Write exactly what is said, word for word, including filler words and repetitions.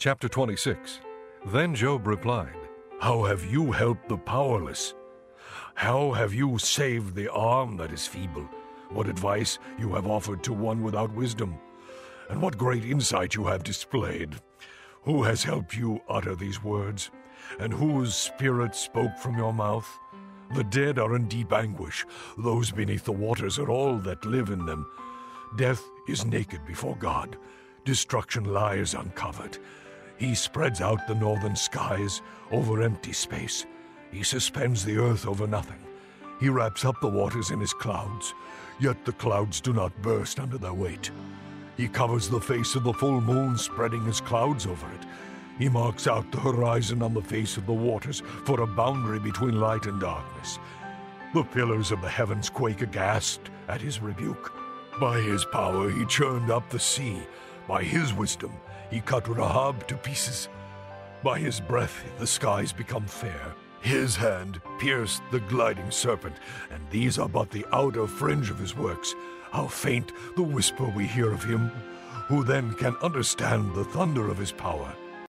Chapter twenty-six. Then Job replied, How have you helped the powerless? How have you saved the arm that is feeble? What advice you have offered to one without wisdom? And what great insight you have displayed. Who has helped you utter these words? And whose spirit spoke from your mouth? The dead are in deep anguish. Those beneath the waters are all that live in them. Death is naked before God. Destruction lies uncovered. He spreads out the northern skies over empty space. He suspends the earth over nothing. He wraps up the waters in his clouds, yet the clouds do not burst under their weight. He covers the face of the full moon, spreading his clouds over it. He marks out the horizon on the face of the waters for a boundary between light and darkness. The pillars of the heavens quake aghast at his rebuke. By his power he churned up the sea. By his wisdom he cut Rahab to pieces. By his breath the skies become fair. His hand pierced the gliding serpent, and these are but the outer fringe of his works. How faint the whisper we hear of him! Who then can understand the thunder of his power?